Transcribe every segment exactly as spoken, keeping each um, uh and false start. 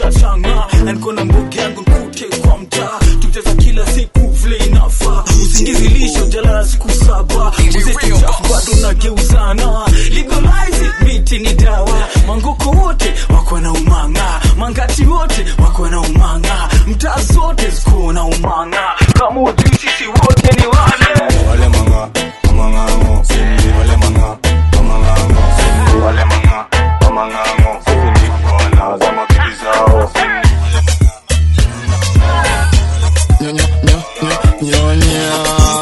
ushachanga. Na niko na mbogi yangu nkute kwa mtaa. Tucheza kila siku vile inafaa. Usingizi lisho jalala siku saba. Muziki chafu bado nageuzana. Legalize it, miti ni dawa. Mangoko wote wako na umanga. Mangati wote wako na umanga. Mtaa zote ziko na umanga. Kama ujui sisi wote ni wale wale manga, amangango. Wale manga, amangango. Wale manga, amangango. Sisi wana zama bibi zao. Nyonya, nyonya, nyonya.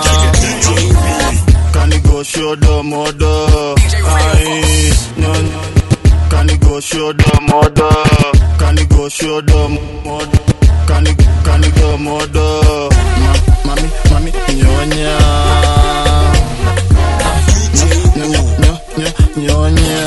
Can you go show the mother? Aye, nyonya. Can you go show the mother? Can you go show the mother? Can you, can you go mother? Ma, mami, mami, nyonya. Nyonya, nyonya, nyonya.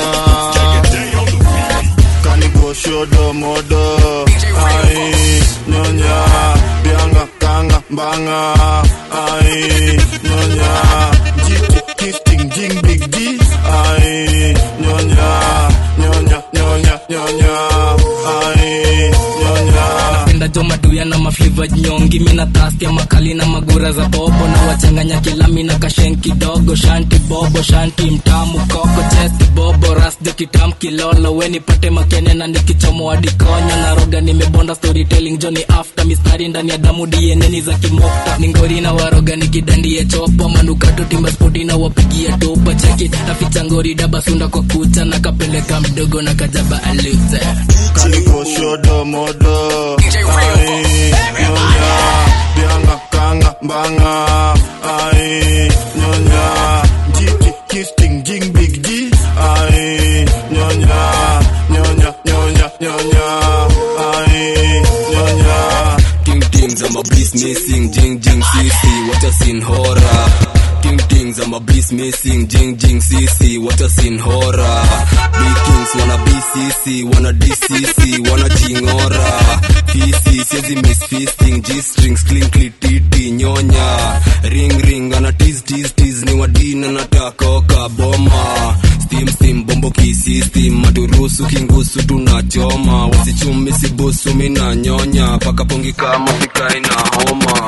Can you go show the mother? Aye, nyonya. Bianga, kanga, banga. Aye, nyonya. Kissing, jing, big D. Aye, nyonya, nyonya, nyonya, nyonya. Aye, nyonya. Napenda joma duya na mafliva nyongi. Mina tasti ya makali na magura za bobo. Na wachanganya kila mina kashen kidogo. Shanti bobo, shanti mtamu koko. Chesti bobo, rasjo kitamu kilolo. Weni pate makene na nikichomo wadikonya. Na roga nimebonda storytelling Johnny after. Mistari ndani ya damu D N A ni za kimokta. Ningori na waroga nikidandie chopo. Manukato timba spoti na wapigia topa. Cheki naficha ngori daba sunda kwa kucha. Na kapeleka mdogo na kajaba aluze. Can you go show the mother? Aye, nyonya. Bianga, kanga, banga. Aye, nyonya. Jiki, kissing, jing, big D. Aye, nyonya, nyonya, nyonya, nyonya. Aye, nyonya. Ting tings, I'm a beast missing. Jing jing cc, what a scene horror. Ting tings, I'm a beast missing. Jing jing cc, what a scene horror. Big kings wanna B C C, wanna D C C, wanna jingora. P C, siezi miss feasting. G-strings, clean clean titi, nyonya. Ring ring, ana tease tease tease. Ni wadina nataka oka boma. Steam steam, bombo kisi steam. Maturusu kingusu tunachoma. Wasichumi sibusu mina nyonya. Paka pongi kama fika ina homa.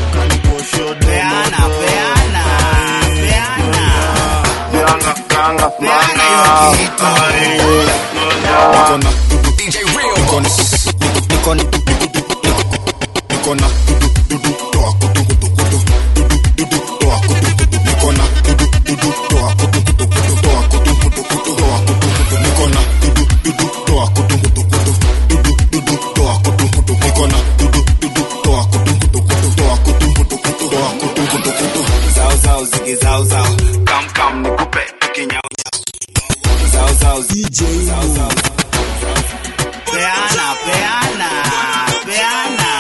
Peana, peana, peana. Bianga, kanga, Peana yo kito. Nikona D J Real. Nikona Nikona Nikona dudu toa kutu kutu kutu dudu toa kutu kutu Nikona dudu dudu toa kutu kutu kutu toa kutu kutu kutu toa kutu kutu Nikona dudu dudu toa kutu kutu kutu dudu dudu toa kutu kutu Nikona dudu dudu toa kutu kutu kutu toa kutu kutu kutu toa kutu kutu kutu Zao zao zigi zao zao. Kam kam nikupe kinyao. Zao zao D J zao zao. Peana, peana, peana.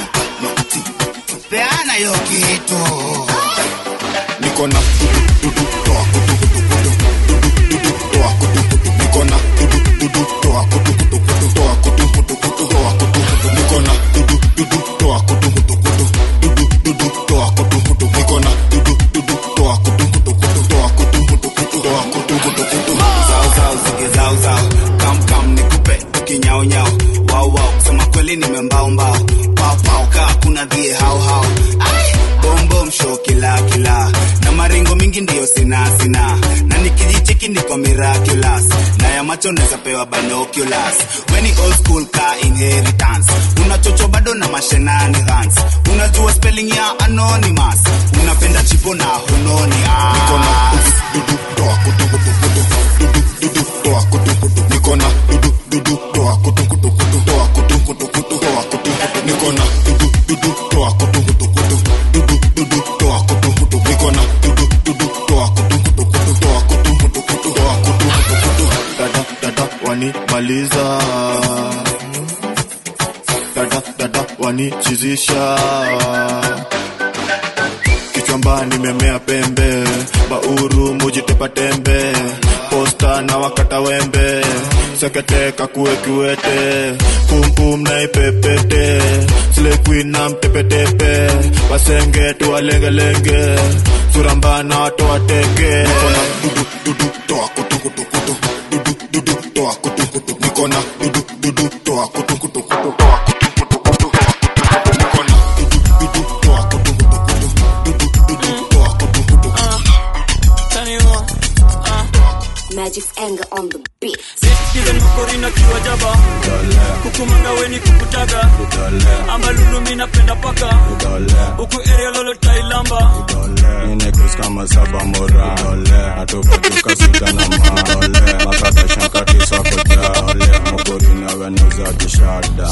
Peana yo kito. Nikona dudu dudu toa kutu kutu kutu dudu dudu toa kutu kutu Nikona dudu dudu toa kutu kutu kutu toa kutu kutu kutu toa kutu kutu Nikona dudu dudu toa kutu kutu kutu dudu dudu toa kutu kutu Nikona dudu dudu toa kutu kutu kutu toa kutu kutu kutu toa kutu kutu kutu Zao zao zigi zao zao. Kam kam nikupe kinyao nyao. Wow wow, sema kweli nimembao mbao. Pau pau ka kuna dhie hao hao. Ai, bom bom show kila kila. Na maringo mingi ndio sina sina. Na nikijicheki niko miraculous. Na ya macho neza pewa binoculars. Weni old school ka inheritance. Unachocho bado na mashenanigans. Unajua spelling ya anonymous. Unapenda chipo na hunoni ah. Nikona dudu dudu toa kutu kutu kutu dudu dudu toa kutu kutu Nikona dudu dudu toa kutu kutu kutu toa kutu kutu kutu toa kutu kutu Nikona dudu dudu toa kutu kutu kutu dudu dudu toa kutu kutu Nikona dudu dudu toa kutu kutu kutu toa kutu kutu kutu toa kutu kutu kutu Dada dada wani maliza. Dada dada wani chizisha. Kichwamba nimemea pembe. Bauru mujitepa tembe. Posta na wakata wembe. Sekete kakue kiwete. Pum pum na ipepete. Slay queen na mtepetepe. Wasenge tuwa lenge lenge. Suramba na watu wateke. Nikona dudu dudu toa kutu kutu kutu. Dudu dudu toa kutu kutu. Nikona dudu dudu toa kutu kutu kutu. Magic's anger on the beat. Season Mokorina kiwa jaba kukumanga weni kukutaga amba lulu mina penda paka uku area lolo tailamba Inekus kama saba mora atupa tuka sita na ma makata shankati sakoja Mokorina wenuza kishada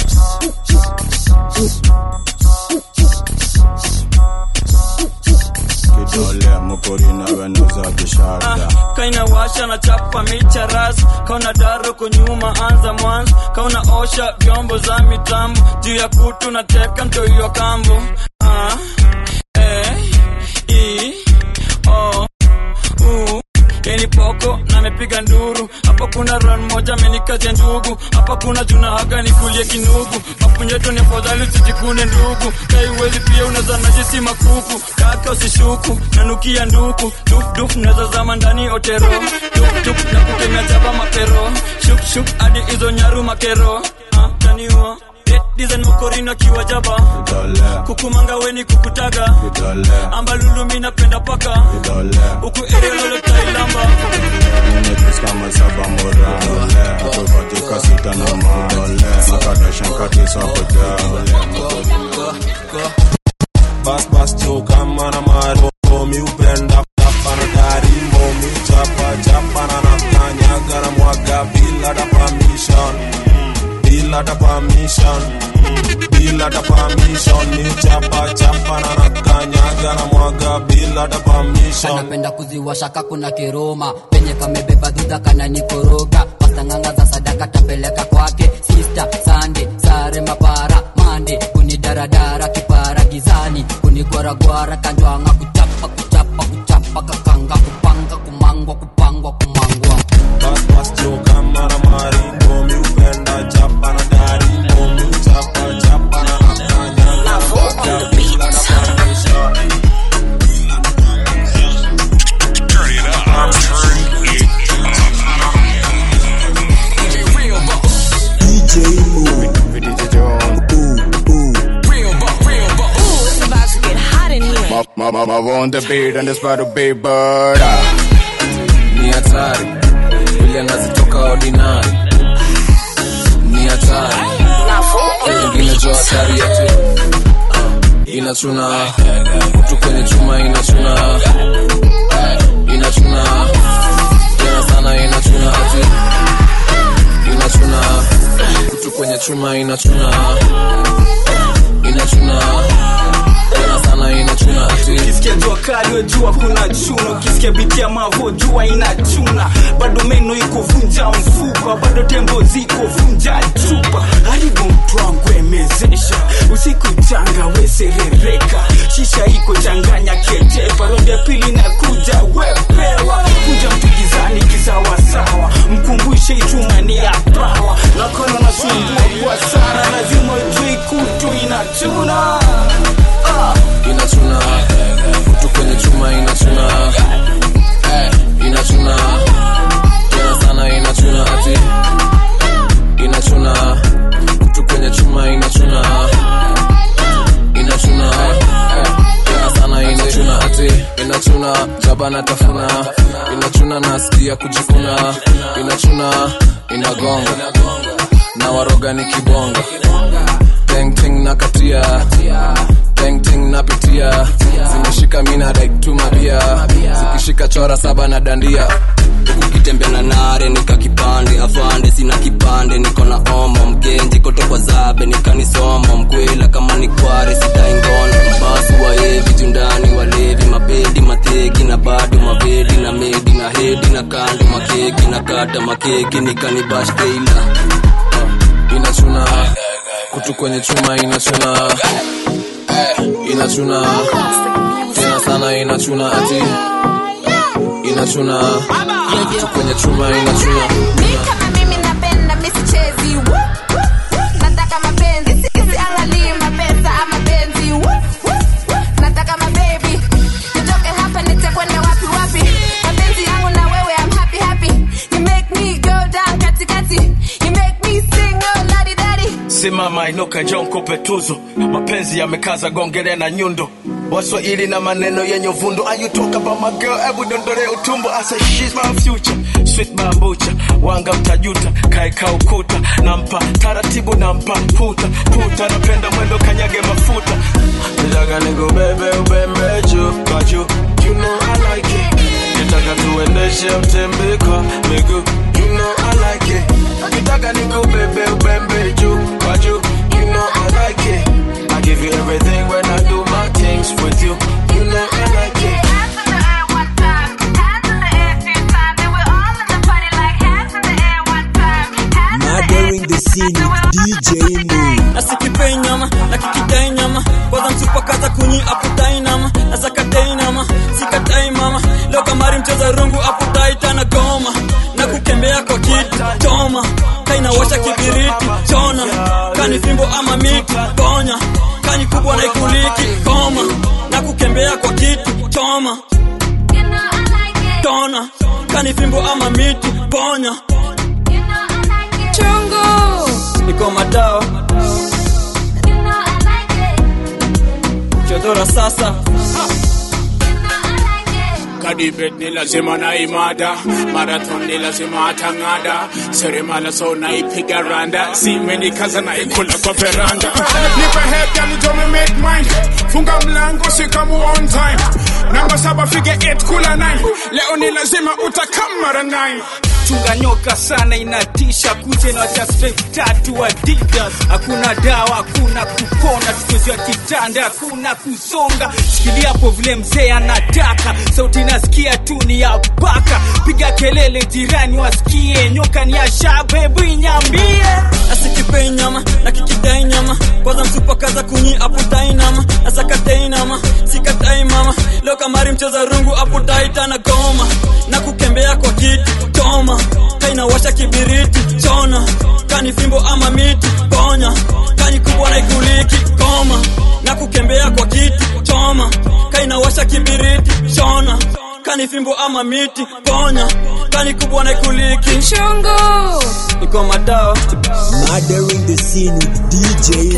Kidole Mokorina wenuza kishada Kaina washa na chapa micha ras kauna daro kunyuma anza mwanzo kauna osha vyombo za mitambo juu ya kutu na teka mtoiwa kambo ah, eh, i, o, u Keni poko na mepiga nduru hapa kuna run moja menikaje ndugu hapa kuna juna haga nikulie kinugu mapunyeto ni afadhali usijikune ndugu kaiwezi pia unazana jisi makuku kaka usishuku nanukia nduku duf duf naza zama ndani otero duf duf na kutemea jaba mapero shuk shuk hadi hizo nyaru makero ah taniwa Design Mokorina kiwa jaba kukumanga weni kukutaga amba lulu mina penda paka uku area lolo tailamba Inekus kama saba mora atupa tuka sita na ma makata shankati sakoja Bas bas cho kama na maro mi upenda hapa na gari mi chapa chapa na nakanya na mwaga bila da permission bila da permission bila da permission mi chapa chapa na nakanya na mwaga bila da permission napenda kuziwasha kuna kiroma penye kamebeba dudha kana nikoroga pasta nganga za sadaka tapeleka kwake sister Sunday sare mapara mande kunidaradara kipara gizani kunigwaragwara kanjwanga kuchapa kuchapa kuchapa kakanga kupanga kumangwa kupangwa kumangwa bas bas cho kama na mari mi upenda chapa na gari mi chapa chapa na nakanya na mwaga bila da permission Turn it up. I'm turning it up. D J Real Boss. D J Mo, D J John ooh ooh. Real Boss. Real Boss. Ooh, it's about to get hot in here. Ma ma ma on the beat and it's about to be bird Ni hatari vile nazitoka ordinary ni hatari ingine jo hatari yetu inachuna kutu kwenye chuma inachuna inachuna tena sana inachuna ati inachuna kutu kwenye chuma inachuna inachuna tena sana inachuna ati Kisikia jua kali we jua kuna chuno Kisikia biti ya mavo jua inachuna Bado meno iko vunja mfupa Bado tembo ziko vunja chupa Haribu mtwangu emezesha Usiku changa we serereka Shisha iko changanya kete Parodi ya pili na kuja wepewa Kuja mtugizani kisawasawa Mkumbushe ituma ni ya pawa Nakono na sumbua kwa sana Lazima ujui kutu inachuna Ah inachuna kutu kwenye chuma inachuna inachuna tena sana inachuna ati inachuna kutu kwenye chuma inachuna inachuna tena sana inachuna ati inachuna jaba na tafuna inachuna nasikia kujifuna inachuna inagonga na waroga ni kibonga Ting ting na katia Ting ting na pitia Zimeshika mina like tumabia Zikishika chora saba na dandia Ukitembea na nare nika kipande afande sina kipande niko na omo mgenji kote kwa zabe nikanisomo mkwela kama ni kware sitaingona basi wa hivi jundani walevi mapedi mateki na bado mavedi na medi na hedi na kando makeki na kata makeki nikanibash teila inachuna kutu kwenye chuma inachuna inachuna tena sana inachuna ati inachuna kutu kwenye chuma inachuna Mimi kama mimi napenda misichezi Nataka mapenzi sisi angali mapesa ama benzi Nataka mababy nitoke hapa nitakwenda wapi wapi Mapenzi yangu na wewe I'm happy happy You make me go down kati kati You make me sing oh ladi dadi Simama inuka njoo nikupe tuzo Mapenzi yamekaza gongele na nyundo Waswahili na maneno yenye uvundo. Are you talk about my girl? Ebu dondore utumbo. I say she's my future, sweet bambucha. Wanga mtajuta, kaika ukuta. Nampa taratibu, nampa puta puta. Napenda mwendo kanyage mafuta. Nitaka niku bebe ubembe juu kwa juu. You know I like it. Nitaka tuendeshe mtembe kwa miguu. You know I like it. Nitaka niku bebe ubembe juu kwa juu. You know I like it. I give you everything when I do my things with you. You know I like it. Hands in the air one time. Hands in the air two times. They were all in the party like hands in the air one time. Hands in the air Murdering the scene with D J Moo. Nasikipei nyama, nakikidai nyama. Kwanza msupa kaza kunyi aputai nama. Nasakatai nama, sikatai mama. Leo kamari mcheza rungu aputai tana goma. Na kukembea kwa kitu, toma. Kaina washa kibiriti, chona. Kani fimbo ama miti, ponya. Kani kubwa na ikuliki, koma. Na kukembea kwa kitu, toma. Tona. Kani fimbo ama miti, ponya. Chungu. Niko madao. Chodora sasa. Kadibet ni lazima na imada, marathon ni lazima atangada, seremala so na ipiga randa, simeni kaza na ikula kwa veranda. Nipe head girl, you don't make mine. Funga mlango sikamu on time. Namba saba figure eight kula nine. Leo ni lazima utakamara nine. Chunga nyoka sana inatisha. Kuje na wacha straight tatu Adidas. Hakuna dawa, hakuna kupona. Tukozia kitanda, hakuna kusonga. Shikilia hapo vile mzee anataka. Sauti nasikia tu ni ya baka. Piga kelele jirani wasikie. Nyoka ni ya shabebu inyambie. Nasikipei nyama, nakikidai nyama. Kwanza msupa kaza kunyi aputai nama. Nasakatai nama, sikatai mama. Leo kamari mcheza rungu aputai tana goma. Na kukembea kwa kitu, toma. Kaina washa kibiriti, chona. Kani fimbo ama miti, ponya. Kani kubwa na ikuliki, koma. Na kukembea kwa kitu, choma. Kaina washa kibiriti, chona. Kani fimbo ama miti, ponya. Kani kubwa na ikuliki, Chungu. Niko madao. Murdering the scene with D J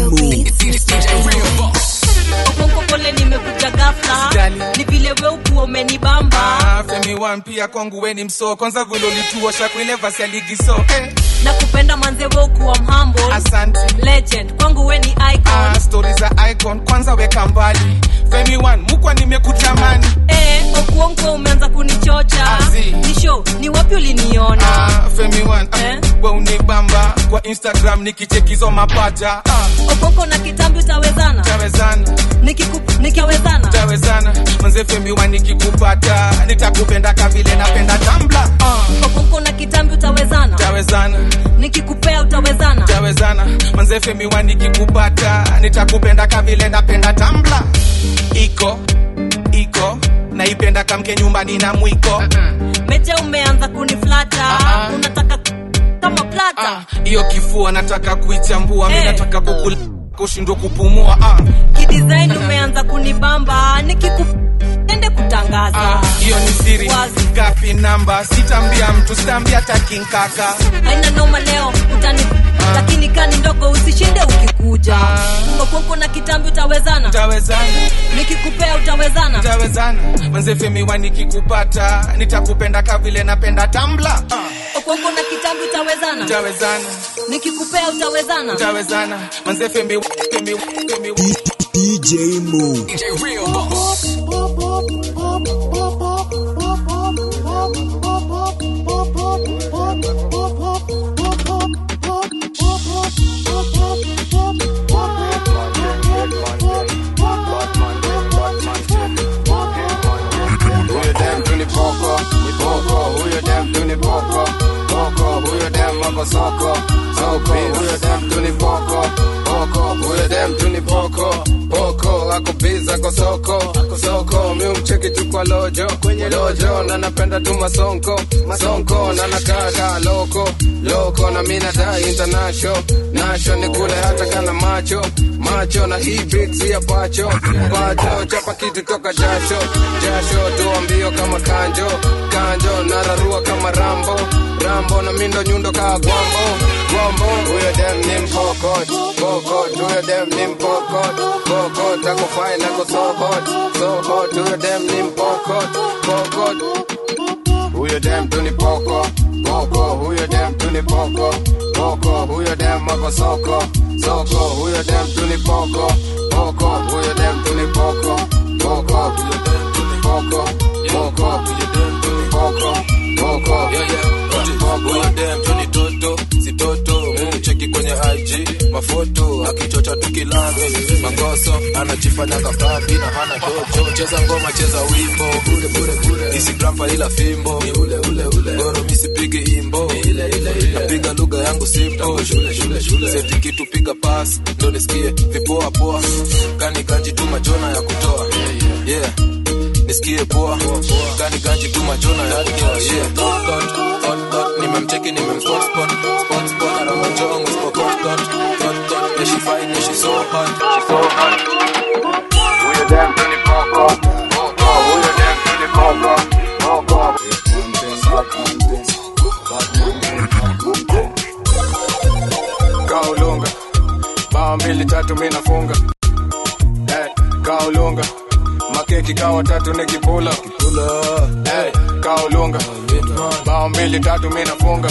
Moo. Okonko pole nimekuja ghafla. Ni vile wewe ukuwa umenibamba. Ah, Femi one pia kwangu we ni mso. Kwanza vile ulituosha kwenye vasi ya ligi so eh. Nakupenda manze wewe ukuwa mhumble. Asante. Legend kwangu we ni icon. Ah, stories za icon kwanza weka mbali. Femi one mukwa nimekutamani. Eh, Okonko umeanza kunichocha. Azi. Ni show, ni wapi uliniona? Ah, Femi one eh? We unibamba. Kwa Instagram nikichekizo mapaja. Ah. Okonko na kitambi utawezana? Utawezana. Nikikup, nikiwezana? Utawezana. Manze Femi one nikikupata. Nitakupenda kavile napenda Tumblr. Ah. Okonko na kitambi utawezana? Utawezana. Nikikupea utawezana? Utawezana. Manze Femi one nikikupata. Nitakupenda kavile napenda Tumblr. Iko, iko. Naipenda kamke nyumbani na mwiko. Uh-uh. Meje umeanza kuniflata. Uh-uh. Unataka kama plata. Iyo uh, kifua nataka kuichambua. Hey. Mimi nataka kukula kushindwa kupumua. Uh. Kidesign umeanza kunibamba. Nikiku ende kutangaza. Iyo uh, ni siri. Kapi namba. Sitambia mtu, sitambia taking kaka. Haina noma leo utani. Uh. Lakini kani ndogo usishinde ukikuja. Uh. Okonko na kitambi utawezana? Utawezana. Nikikupea utawezana? Utawezana. Manze Femi one nikikupata. Nitakupenda kavile napenda Tumblr. Uh. Okonko na kitambi utawezana? Utawezana. Nikikupea utawezana? Utawezana. Manze Femi Femi Femi D J Moo. D J Real Boss. Huyo dem tu ni poko, ni poko. Huyo dem tu ni poko, poko. Huyo dem wako soko, soko. Huyo dem tu ni poko, poko. Huyo dem tu ni poko, poko. Ako pizza kwa soko, soko. Mi umcheki tu kwa lojo, kwenye lojo. Na napenda tu masonko, masonko. Na nakaka loko, loko. Na mina da international, nasho ni kule hata kana macho, macho. Na hii beats ya pacho, pacho. Chapa kitu toka jasho, jasho. Toa mbio kama kanjo, kanjo. Nararua kama Rambo, Rambo. Na mindo nyundo kaa gwambo, gwambo. bombo, huyo dem ni mpokot, pokot, huyo dem ni mpokot, pokot, ako fine, ako so hot, so hot, huyo dem ni mpokot, pokot, huyo dem tu ni poko, poko, huyo dem tu ni poko, poko, huyo dem ako soko, soko, huyo dem tu ni poko, poko, huyo dem tu ni poko, poko, huyo dem tu ni poko, poko, huyo dem tu ni poko, poko, yeah yeah, huyo dem tu ni toto, si toto, cheki kwenye I G, mafoto, akichocha tukilame, mangoso, anajifanya kafabi na hana dojo, cheza ngoma, cheza wimbo, ule ule ule, isi grandpa ila fimbo, ni ule ule ule, goro misi pigi imbo, ile ile ile, napiga lugha yangu simpo, shule shule shule, seti kitu piga pass, ndo nisikie, vipoa poa, kani ganji tu majona ya kutoa, yeah, nisikie poa, kani ganji tu majona ya kutoa, yeah, dot dot, dot dot, nimemcheki nimemspot spot, spot spot, na ramanjongo spot dot dot, dot dot, yeah she fine, yeah she so hot, she so hot, huyo dem tu ni poko, poko, huyo dem tu ni poko, poko, kaulunga, bao mbili tatu mina funga, hey, kaulunga, makeki kawa tatu nikipula, hey, kaulunga, bao mbili tatu mina funga,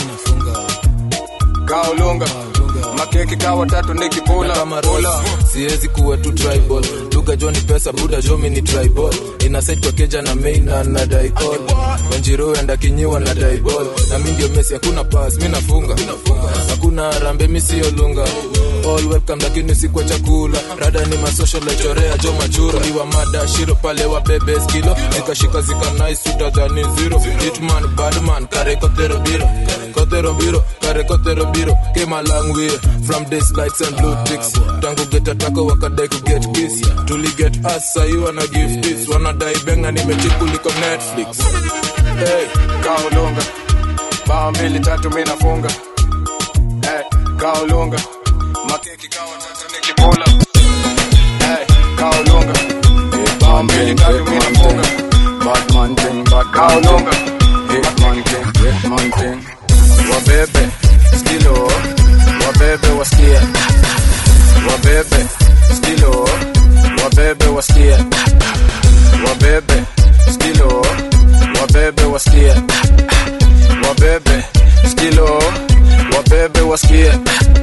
kaulunga, makeki kawa tatu nikipula, kama rola, siwezi kuwa tu tribal, duga Johnny pesa, buda Jomi ni tribal, inasaid kwa keja na main na na daikol, wanjiru enda kinyiwa na daibol, na mi ndio Messi hakuna pass, mi nafunga, hakuna rambe mi siyo lunga, all welcome lakini si kwa chakula, rada ni masocial lechorea jo machura, liwa mada shiro pale wa bebe skilo, zikashika zika nice utadhani zero, hitman badman kare kotero biro, kotero biro, kare kotero biro, came a long way from this lights and blue ticks, tangu get atako wakadai ku get kiss, tuli get us say you wanna give this, wanna die benga nimechikuliko Netflix, hey, kaulunga, bao mbili tatu mina funga, hey, kaulunga, makeki kawa tatu nikipula, hey, kaulunga, bao mbili tatu mina funga, Batman thing, Batman kaulunga, Hitman thing, Hitman thing, wabebe, skilo, wabebe wasikia, wabebe, skilo, wabebe wasikia, wabebe, skilo, wabebe wasikia, wabebe, skilo, wabebe wasikia,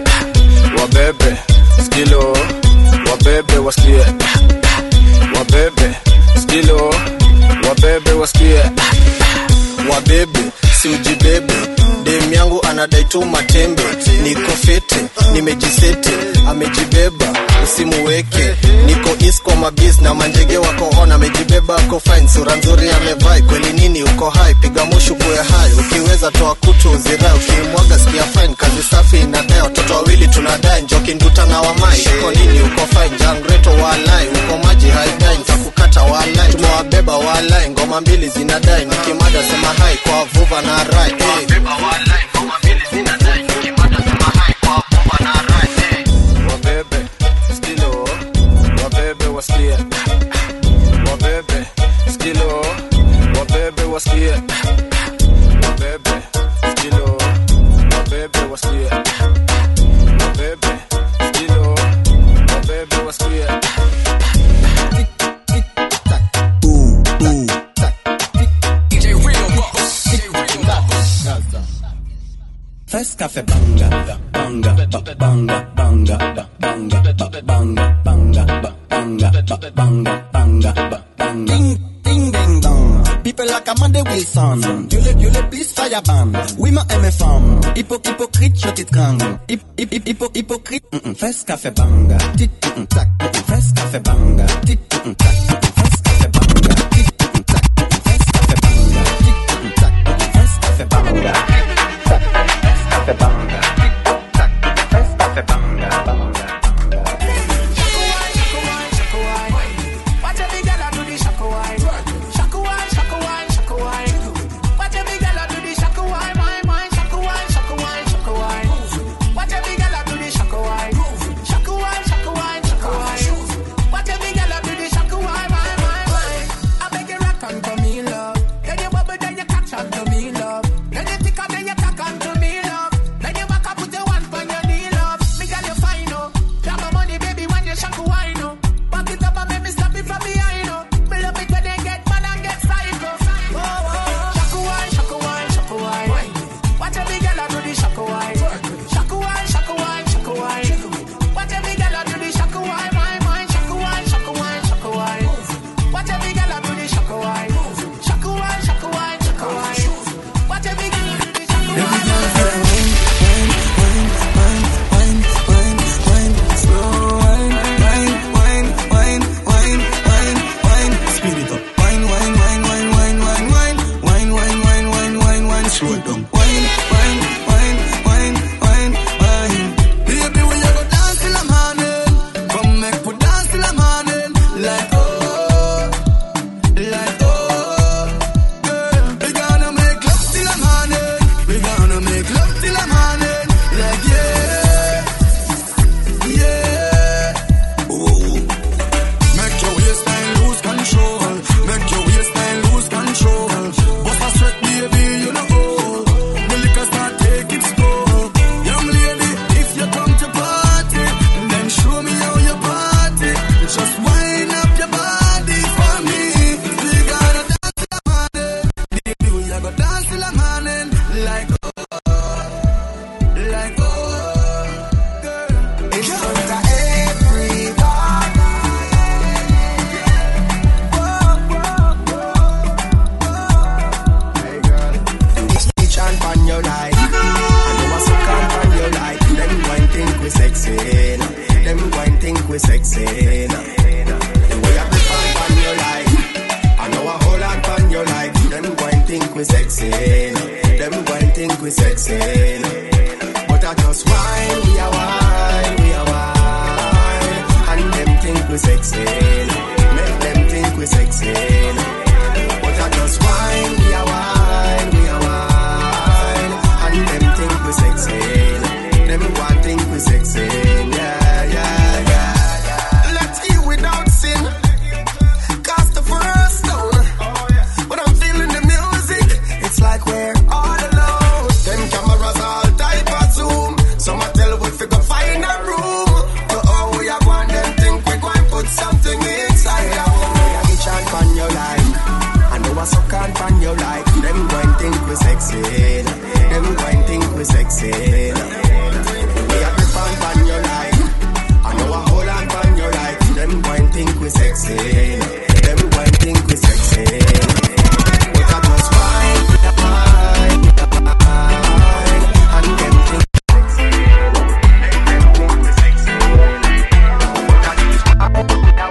wabebe, skilo, wabebe wasikia, wabebe, skilo, wabebe wasikia, wabebe, si ujibebe, dem yangu anadai tu matembe, niko fete, nimejisete, amejibeba, usimuweke, niko east kwa mabis na manjege wako on, amejibeba ako fine, sura nzuri amevai, kweli nini uko high, piga mushu kuwe high, ukiweza toa kutu uzirai, ukimwaga sikia fine, kazi safi inadai, watoto wawili tunadai, njoki nduta na wamai, uko nini uko fine, jangreto walai, uko maji haidai, nitakukata walai, tumewabeba walai, ngoma mbili zinadai, nikimada sema hai, kwa vuva na rai, hey. Wabebe, skilo, wabebe wasikia, wabebe, skilo, wabebe wasikia, wabebe, skilo, wabebe wasikia, wabebe, skilo, wabebe wasikia. First cafe banga, banga, banga, banga, banga, banga, banga, banga, banga, banga, banga, banga. Ding, ding, ding, dong. People like Amanda Wilson. You le, you le please fire ban. Oui, ma aime femme. Hypo, hypocrite, je t'étrangle. Hip, hip, hip, hypo, hypocrite. Mm-mm. First cafe banga. Tic, mm-mm, tac. Mm-mm. First cafe banga. Tic, mm-mm, tac. Mm-mm. First cafe banga. Tic, mm-mm, tac. Mm-mm. First cafe banga. Tic, mm-mm, tac. Mm-mm. First cafe banga. Cafe banga, tac, first cafe banga, banga, banga. Shaka wine, shaka wine, watch a big girl do the shaka wine. Shaka wine, shaka wine, shaka wine. Watch a big girl do the shaka wine, my mind. Shaka wine, shaka wine, shaka wine. Watch a big girl do the shaka wine. Shaka wine, shaka wine, shaka wine. Watch a big girl do the shaka wine, my Baby girl, feel like wine, wine, wine, wine, wine, wine, wine, slow wine, wine, wine, wine, wine, wine, wine, speed it up, wine, wine, wine, wine, wine, wine, wine, wine, wine, wine, wine, wine, wine, slow it down, wine, wine, wine, wine, wine, wine. Baby, we a go dance till the morning. Come make we dance till the morning. Like oh, like oh, girl. We gonna make love till the morning. We gonna make love till the morning. Like yeah, yeah. Ooh. Make your waistline lose control. Make your waistline lose control. Bust a sweat, baby, you know. The liquor start take its toll. Young lady, if you come to party, then show me how you party. Just wind up your body for me. We gonna dance till the morning. Baby, we are gonna dance till the morning. Like oh, like oh, girl. In front of Each hand on your life. I know I suck on on your life. Them go and think we sexy. nah. Them go and think we sexy. nah. The way I grip on your life. I know I hold on on your life. Them go and think we sexy. nah. Them go and think we sexy. nah. But I just whine, we are whine, we are whine. And them think we sexy. nah. Make them think we sexy. nah. But I just whine, we are whine, we are whine. And them think we sexy. Them want think we sexy. Yeah, yeah, yeah. Let's eat without sin. Cast the first stone. But I'm feeling the music. It's like we're all alone. Them cameras all type of zoom. Some I tell we figure find a room. So oh, we are one them think we go and put something inside our home. Each hand on your life. I know I suck on on your life. Them go and think we sexy. Them go and think we sexy. We are grip on on your life. I know I hold on on your life. Them go and think we sexy. Them go and think we sexy. But I just fine, fine, fine. And them think we sexy. Make them think we sexy. But I just fine, fine,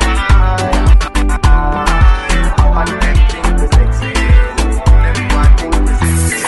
fine. And them think we sexy. Them go and think we sexy.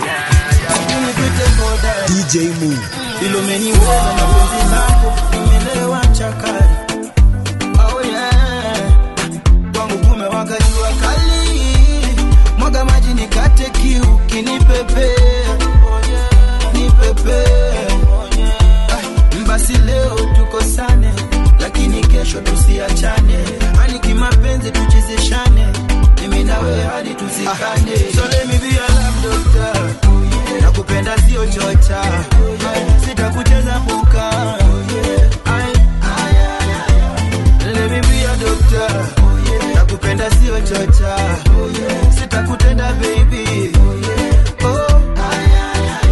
D J Move. Ilumeniweza mapenzi zako, nimelewa chakari. Oh yeah, kwangu kumewaka jua kali. Mwaga maji nikate kiu, kinipepe. Oh yeah, nipepe. Ah, basi leo tukosane, lakini kesho tusiachane. Hani kimapenzi tuchezeshane, mimi na wewe hadi tuzikane. So let me be your love doctor. Nakupenda sio chocha. Sitakucheza puka. Ai, ai, ai. Let me be your doctor. Nakupenda sio chocha. Sitakutenda baby. Oh, ai, ai, ai.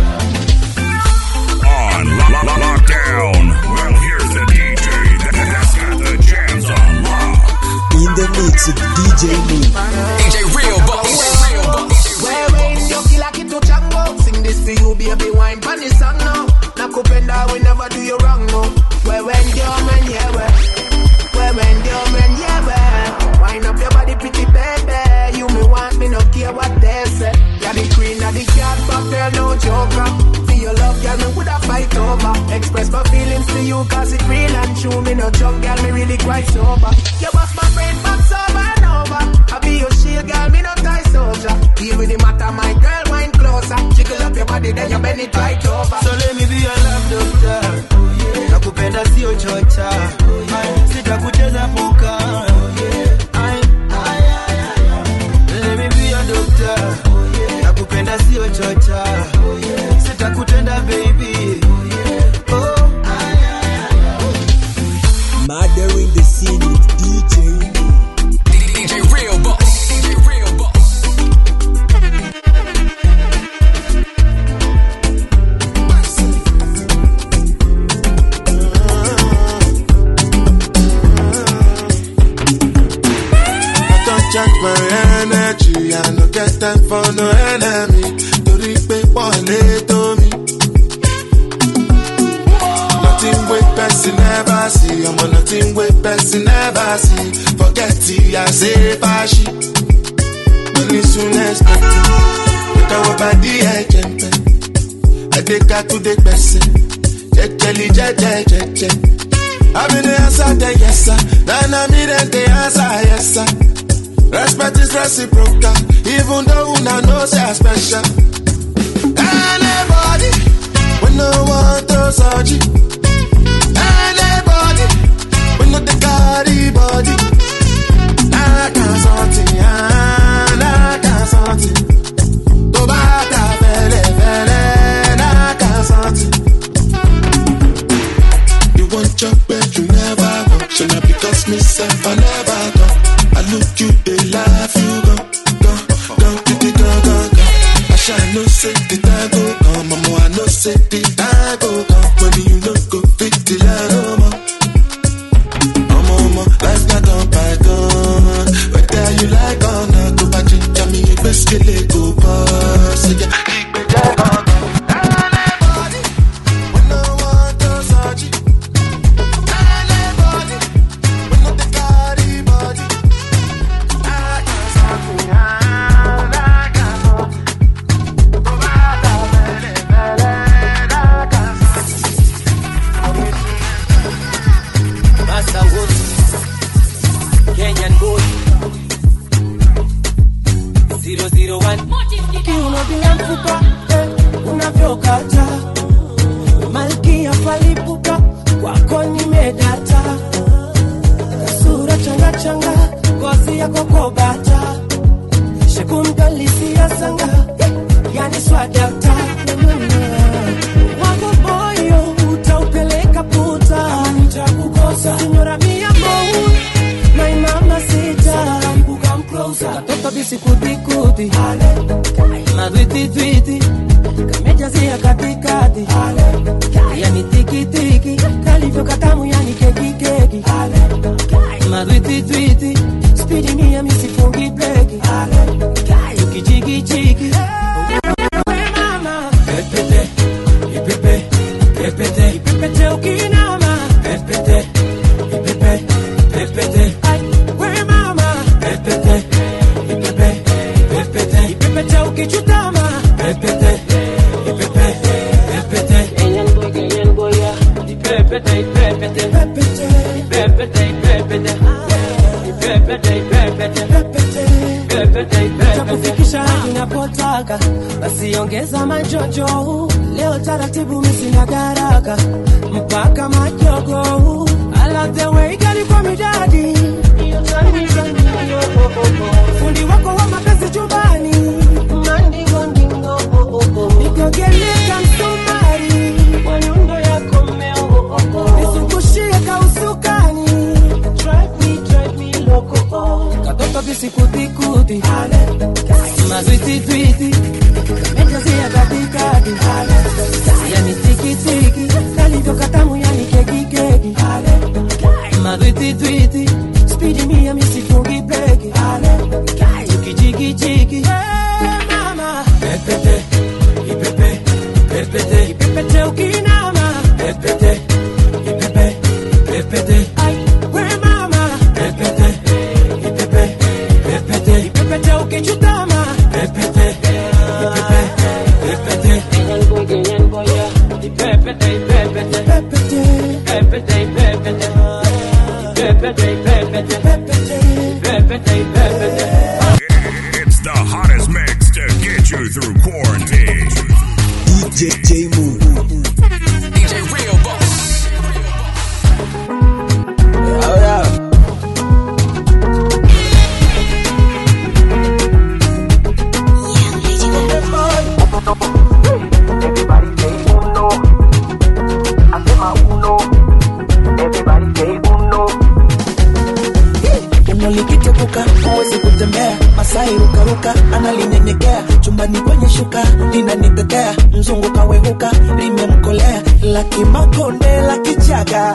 On lock, lock, lockdown. Well, here's the D J that's got the jams on lock. In the mix with D J Move. D J Real Boss. Where when you feel like it to chango, sing this for you, baby, wine pan the song now. Nakupenda, we never do you wrong, no. Where when you're man, yeah, where. Where when you're man, yeah, where. Wind up your body, pretty baby. You me want, me no care what they say. You're the queen of the cat, but girl, no joker. For your love, girl, me woulda fight over. Express my feelings to you, cause it real and true. Me no joke, girl, me really quite sober. You bust my brain back over and over. I be your shield, girl, me no tie soldier. Deal with the matter, my girl, wine closer. Jiggle up your body, then you bend it right over. So let me be your love doctor. Nakupenda sio chocha. Sitakucheza puka. Ai, ai, ai. Let me be your doctor. Nakupenda sio chocha. Sitakutenda baby. Oh, ai, ai, ai. Murdering the scene with D J D J Real Boss. D J Real Boss. Charge my energy, I no get time for no enemy. Tori pe one to me. Nothing with person never see. I'm on nothing with person never see. Forget it, I say fashi. Money soon expected. Look at what body I jump. I take her to the person. Jelly, jelly, jelly. I'm in the answer, the yes sir. Then I'm in the answer, yes sir. Respect is reciprocal, even though una know say I special. Anybody, we no want to search it. Anybody, we no the carry body. I can't something, I can't something. To bata fele fele, I can't something. You want your bed, you never want. So now because myself I never done. I look you, they laugh, you go, go, go, go, go, go, go. I shall no say the time go come, mama, I no say the time go come. When you no go fit the line, oh, ma. Oh, mama, life not gone by gone. Whether you like or not, go back to me, you best get it, go, boss. So yeah, big, big, big, big. Ongeza majojo leo taratibu misina garaka mpaka majogo. I love the way gali kwa midadi fundi wako wa mapenzi chumbani mandingo ndingo nikogeleka msumari kwa nyundo yako mmeo nisukushie kausukani drive me drive me loco katoto bisikudikudi mazwiti twiti Mejazia katikati yani tiki tiki kalivyo katamu yani keki keki madwiti twiti speedy mia misifungi peki tukijiki jiki mama pepete ipepe pepete ipepete ukinama pepete ipepe pepete ai we mama pepete ipepe pepete ipepete ukichutama pepete It's the hottest mix to get you through quarantine. D J Move. D J Real Boss. Oh yeah. Everybody say uno. Hacema uno. Everybody say uno. Uno likitepuka huwezi kutembea. Masai rukaruka analinyenyekea. Chumbani kwenye shuka linanitetea. Mzungu kawehuka limemkolea. Laki makonde laki chaga.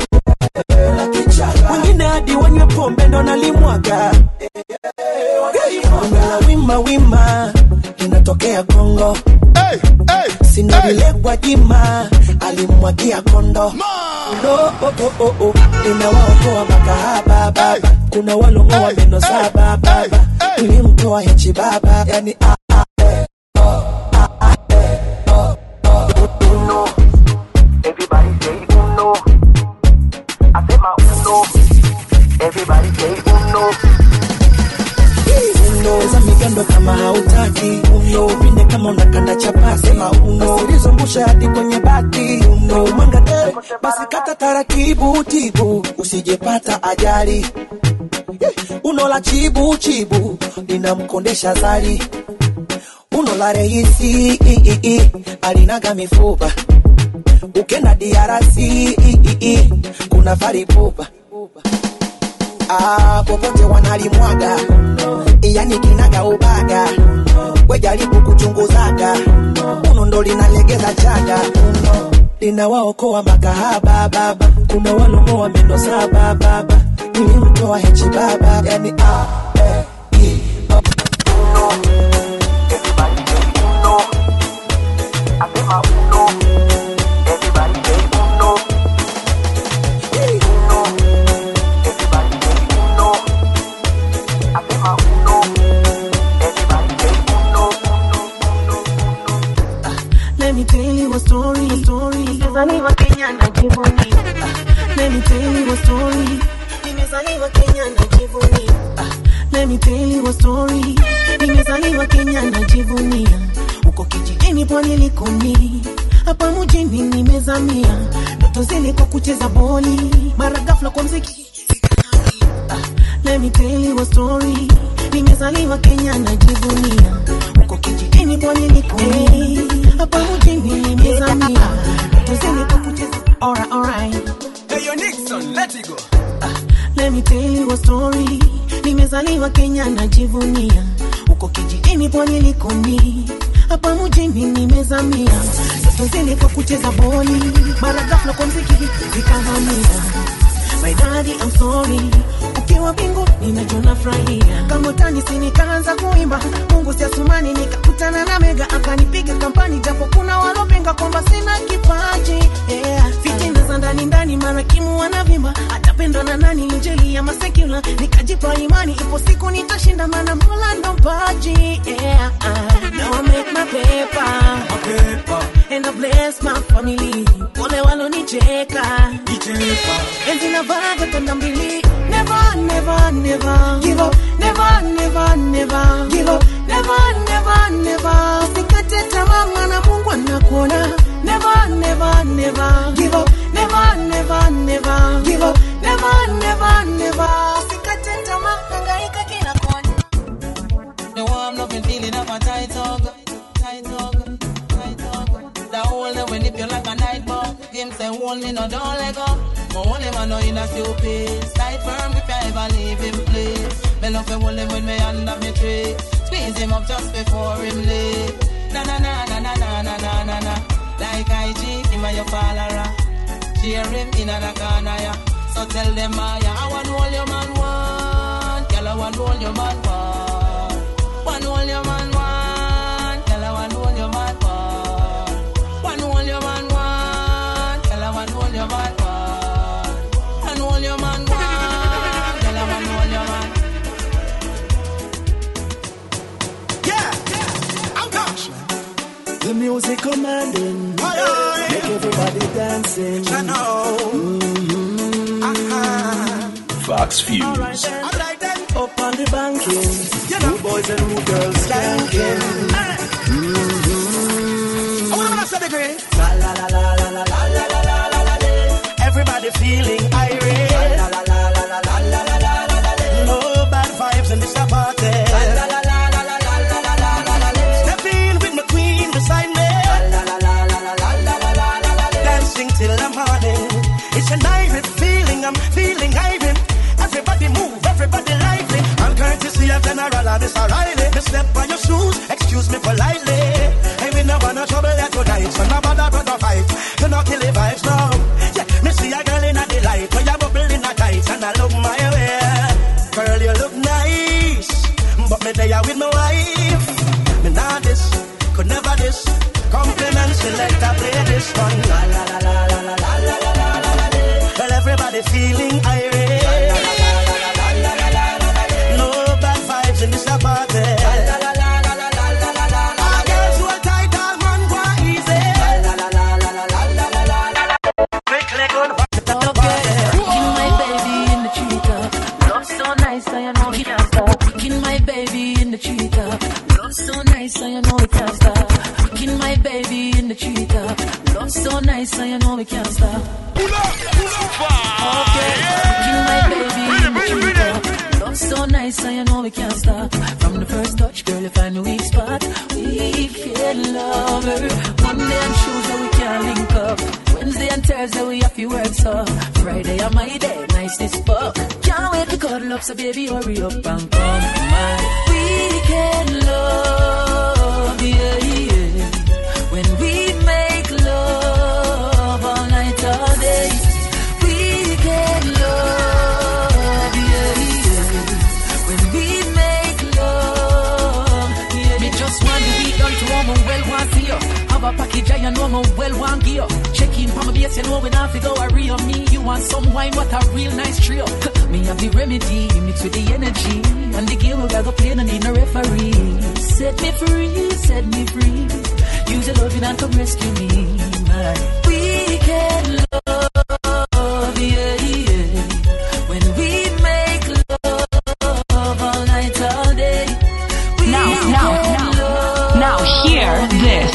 Wengine hadi wanywe pombe ndo nalimwaga. Wima wima anatokea Kongo. Hey, hey, Sinabile hey. Gwajima alimwagia kondo. No, oh, oh, oh, oh. Inawaokoa makahaba baba. Hey. Kuna walongoa hey. Meno saba baba. Hey. Hey. Ilimtoa hechi baba. Yani ah ah eh. Oh, ah ah eh. Oh, oh. Uno. Everybody say uno. I say my uno. Everybody say uno. Uno, za migando kama hautaki. Uno, pinde kama unakanda chapasi. Sema uno, basirizo mbusha hadi kwenye bati. Uno, manga te, basi kata taratibu tibu. Usijepata ajali. Uno la chibu chibu, linamkondesha zari. Uno la reisi, i, i, i, alinaga mifupa. Ukenda D R C, i, i, i, kuna faripupa. Ah, popote wanalimwaga, yani kinaga ubaga. Wejaribu kuchunguzaga, uno ndo linalegeza chaga. Uno linawaokoa makahaba baba. Kuna walongoa meno saba baba. Nilimtoa hechi baba, yani ah, eh, i, oh. Uno, everybody say uno. I say my uno. Everybody say uno. Hey, uno. Everybody say uno. I say my uno. Everybody say uno. Let me tell you a story, story. Nimezaliwa Kenya na jivunia. Let me tell you a story. Nimezaliwa Kenya na jivunia. Let me tell you a story. Nimezaliwa Kenya na jivunia. Uko kijijini pwani likoni. Hapa mjini nimezamia. Ndoto zile kwa kucheza boli. Mara ghafla kwa mziki. Let me tell you a story. Nimezaliwa Kenya na jivunia. Uko kijijini pwani likoni. Hapa mjini nimezamia. Ndoto zile kwa kucheza. Alright, alright. Hey, yo Nixon, let it go. Let me tell you a story. Nimezaliwa Kenya na jivunia. Uko kijijini pwani likoni. Hapa mjini nimezamia. Ndoto zile kwa kucheza boli. Mara ghafla kwa mziki zikahamia. My daddy, I'm sorry. Ukiwa bingu, ninajona frahia. Kama utani sinikaanza kuimba. Mungu siasumani nikakutana na mega. Akanipiga kampani japo kuna walopinga kwamba sina kipaji. Yeah. Fitina za ndani ndani marakimu wanavimba. Atapendwa na nani injili ya masekula. Nikajipa imani ipo siku nitashinda maana Mola ndo mpaji. Yeah. Now I make my paper. My paper. And I bless my family. Wale walonicheka. Nicheka. Enzi na vaga kanda mbili. Never, never, never give up. Never, never, never give up. Never, never, never. Usikate tamaa maana Mungu anakuona. Never, never, never give up. Never, never, never give up. Never, never, never. Usikate tamaa, hangaika kila kona. The warm loving feeling of a tight hug, tight hug, tight hug. The whole day when nip you like a night bug. Him say hold me no don't let go. My only man know in a stupid. Tight firm if I ever leave him place. Me love him hold him when me under me tree. Squeeze him up just before him leave. Na na na na na na na na na na. Like I G, him a your follower. Cheer him in a corner ya. So tell them I I want all your man want. Girl I want all your man want. One all your man want. Girl I want all your man want. One all your man want. Girl I want all your man want. One all your man want. Girl I want all your man. Yeah, yeah, I'm gosh. The music commanding. Make everybody dancing. Mm-hmm. Uh-huh. Fox Fuse. All right, then. All right, then. Up on the banking. You know. Two boys and two girls skanking. Mm-hmm. I want to say the green. La la la la la la la la la la la. Everybody feeling irate. La la la la la la la la la la. No bad vibes in this party. La la la la la la la la la la. Step in with my queen beside me. La la la la la la la la la. Dancing till the morning. It's an irate feeling. I'm feeling irate. Everybody move, everybody lively. I'm courtesy of General and Mister Riley. Me step on your shoes, excuse me politely. Hey, we no want no trouble here tonight, so no bother brother fight. You no kill the vibes now. Yeah, me see a girl in a delight, where you bubble in a tight, and I look my way. Girl, you look nice, but me there with my wife. Me not this. selector play this one. La la la la la la la la la la la. Well, everybody feeling irate. No bad vibes in this party. Our girls who are tight, all man go easy. Quick leg on. Okay, give my baby in the treetop. Love so nice, so you know we can't stop. Give my baby in the treetop. Love so nice, so you know we can't stop. Give my baby in the treetop. Love so nice, so you know we can't stop. Okay, give my baby in the treetop. Love so nice, so you know we can't stop. From the first touch, girl, you find a weak spot. We can love her. Monday and Tuesday we can't link up. Wednesday and Thursday we have to work so. Friday on my day, nice this fuck. Can't wait to cuddle up, so baby hurry up and come my weekend love, yeah, yeah. When we make love all night, all day. Weekend love, yeah, yeah. When we make love, yeah. Me just want the week done to warm and well want see you. Have a package I know me well want give you. Check in for my base, you know we not to go a real me. You want some wine, what a real nice trio. Me have the remedy, mix with the energy. And the game we gotta play, no need no referee. Set me free, set me free. Use your loving and come rescue me. My weekend love, yeah, yeah. When we make love all night, all day. Now, now, now, now hear this.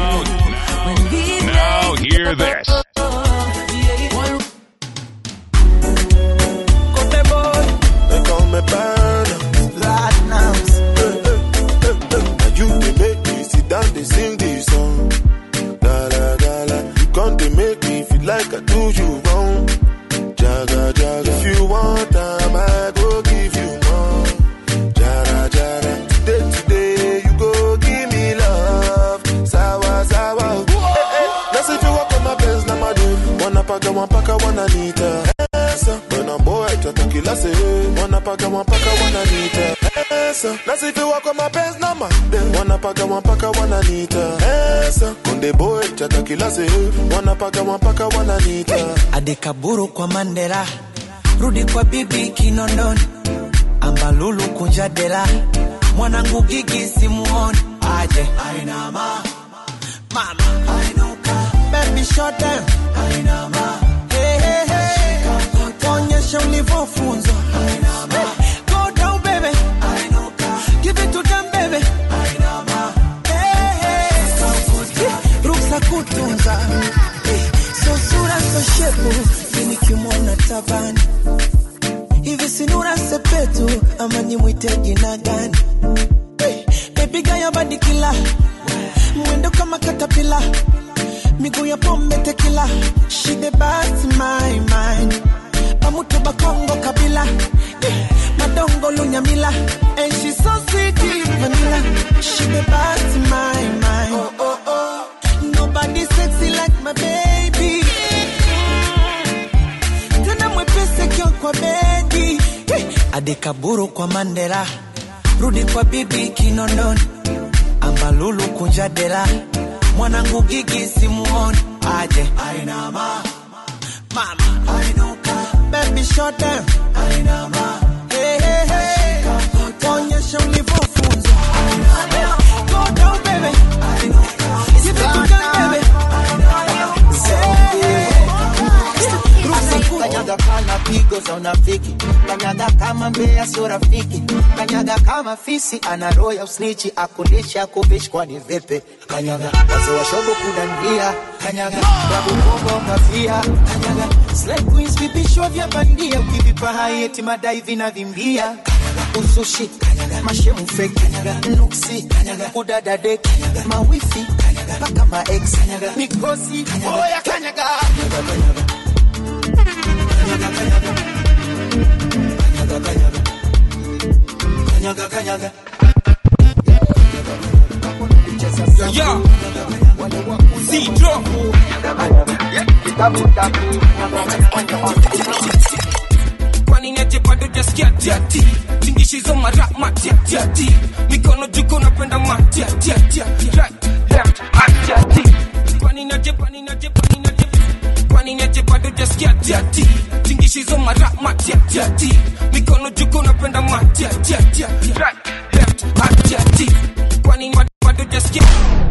Now hear this. They call me Burner. Platinums. And you they make me sit down, they sing this song. La la la la. You can't they make me feel like I do you wrong. Jaga jaga. If you want time, I go give you more. Jara jara. Today today, you go give me love. Sawa sawa. Let's if you walk on my best, na my dude. Wanna paka, one paka, one anita. When I'm boy, tequila say, wanna paka, one paka, one anita. Let's if you walk on my best, na my dude. Wanna paka, one paka, one anita. Kunde boy, tequila say, wanna paka, one paka, one anita. Adekaburu kwa Mandela, rudi kwa bibi Kinondoni. Ambalulu kunjadela, mwanangu Gigi simuoni. Aje, ainama, mama, ainuka, baby shut down, ainama, hey hey hey, onyesha ulivyofunzwa, ainama, go down baby, ainuka, give it to them baby, ainama, hey hey, ruksa kutunza, so sura so shepu, fini kimona tabani, hivi sinura sepetu, ama ni mwite jina gani, baby gaya badikila, mwendo kama katapila, miguu ya pombe tequila. She the best in my mind. Pamutu bakongo kabila, madongo lunyamila. And she's so sweet, vanilla. She the best in my mind. Oh oh oh, nobody sexy like my baby. Tena mwepese kio kwa bedi. Adekaburu kwa Mandela, rudi kwa bibi Kinondoni. Ambalulu kunjadela, mwanangu Gigi simuoni. Aje, ainama, mama, ainuka, baby shut down, ainama, hey hey hey, onyesha ulivyofunzwa, go down baby, give it to them baby, kanyaga kana pigo za unafiki, kanyaga kama mbea sio rafiki, kanyaga kama fisi ana roho ya usnichi, akundisha kubishi kwa ni vipi, kanyaga wase wa shobo kudandia, kanyaga babu bongo mafia, kanyaga slay queens vipisho vya bandia, ukivipa hai eti madai vinavimbia, kanyaga usushi, kanyaga mashemu fake, kanyaga nuksi, kanyaga udada dek, kanyaga mawifi, kanyaga paka ma ex, kanyaga mikosi, oya kanyaga, kanyaga kanyaga kanyaga kanyaga yo Zidro kwani nyeje bado jaskia tiati tingishizo mara matiati mikono juko napenda matiati right left matiati tingishizo mara matia tia ti mikono juko napenda matia tia tia right left matia ti kwani bado jaskia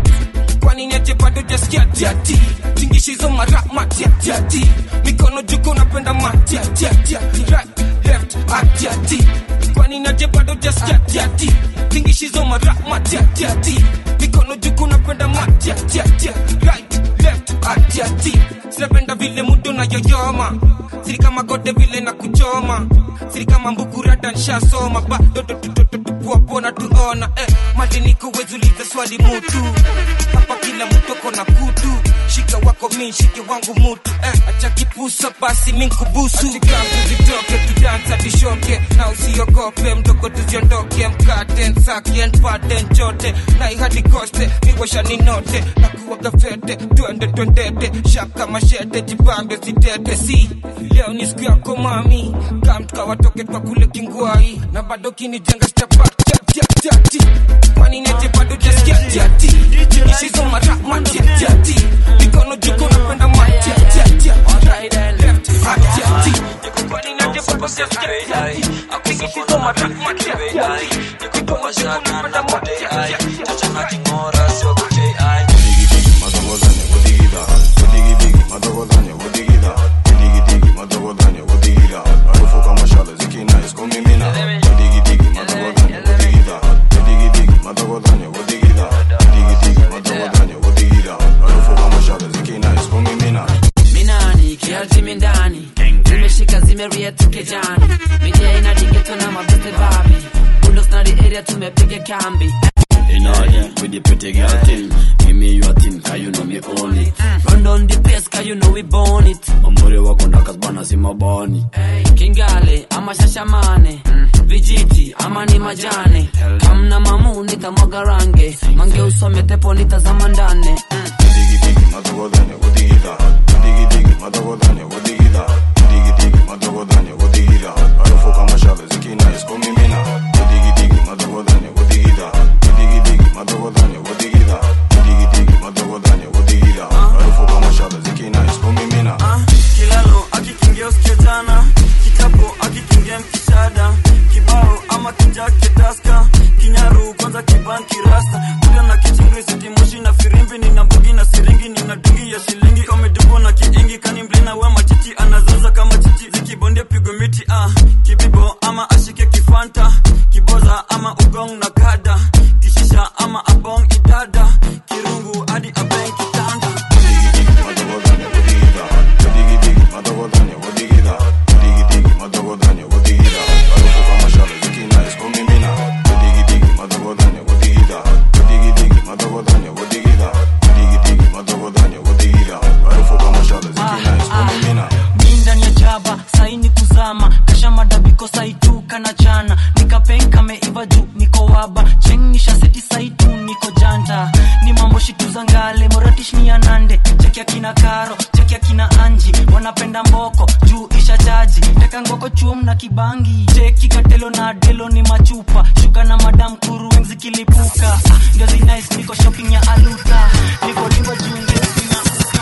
kwani nyaje bado jaskia tia ti tingishizo mara matia tia ti mikono juko napenda matia tia tia right left matia ti kwani nyaje bado jaskia tia ti tingishizo mara matia tia ti mikono juko napenda matia tia tia right left matia ti Sipenda vile mudu na yoyoma Siri kama gote vile na kuchoma Siri kama mbukurata nshasoma Bado tupuapona tuona eh, madini kuwezuliza swali mutu Hapa kila mutu kona kutu Shika wako min, shike wangu mutu eh, acha kipusa basi min kubusu Achikampu zitoke, tudansa tishoke Na usiogope, mdoko tuziondoke Mkate, nsake, npate, nchote Na ihadi koste, miwasha ninote Na kuwa gafete, tuende tuendete Shaka mashete, jibambe sitete Si, leo ni siku yako mami Kamtuka watoke kwa kule kingwai Na bado kini jenga stapa Tati, kwani nete bado jaskia tati Nishizo mara matia tati Mikono juko napenda matia tati Right and left tati Kwani nete bado jaskia tati Nishizo mara matia tati Mikono juko napenda matia tati Chacha na kingora sio kuche ai Madogozanya wodigida Wodigi digi madogozanya wodigida Wodigi digi madogozanya wodigida Harufu kama shale zikina iskomimina Wodigi digi madogozanya wodigida Wodigi digi madogozanya wodigida Wodigi digi madogozanya wodigida Harufu kama shale zikina iskomimina Minani kialti mindani Zimeshika zimeria tukejani Media ina digeto na mabete babi Bulldogs na the area tumepiga kambi In order with the pretty girl thing. Give me your thing, cause you know me own it. Run down the pace, cause you know we born it. Mambore wako ndakas bana si mabani. Kingale, ama shashamane Vijiti, ama ni majane Kamna mamu, nitamwaga range Mange usome tepo, nitazama ndane Wodigi digi madogozanya wodigida Wodigi digi madogozanya wodigida Wodigi digi madogozanya wodigida Harufu kama shale zikina iskomimina Wodigi digi madogozanya wodigida Wodigi digi madogozanya wodigida Wodigi digi madogozanya wodigida Harufu kama shale zikina iskomimina Kilalo akikingia usiketana Kitapo akikingia mkishada Kibao ama kijake taska Kinyaru kwanza kibanki rasta Kuda na kichingri siti moshi na firimbi Nina mbugi na siringi nina dungi ya shilingi Kome dubo na kiingi kani mblina we machichi Anazaza kama chichi zikibondia pigo miti ah. Kibibo ama ashike kifanta Kiboza ama ugong na kada Kishisha ama abong idada Kirungu hadi abeng kitanda Wodigi digi madogozanya wodigida Wodigi digi madogozanya wodigida Wodigi digi madogozanya wodigida Harufu kama shale zikina iskomimina Wodigi digi madogozanya wodigida Wodigi digi madogozanya wodigida Wodigi digi madogozanya wodigida Harufu kama shale zikina iskomimina Mindani ya jaba, saini kuzama Kasha madabiko saitu kana chana Nikapenka meiva juu, niko waba Cheng nisha seti saitu, niko janta Ni mambo shitu zangale, moratish ni anande Cheki ya kina karo, cheki ya kina anji Wanapenda mboko, juu isha chaji Teka ngoko chuom na kibangi Cheki katelo na adelo ni machupa Shuka na madam kuru wenzi kilipuka ah, Ndozi nice, niko shopping ya aluta Niko limba juu ngezi na uka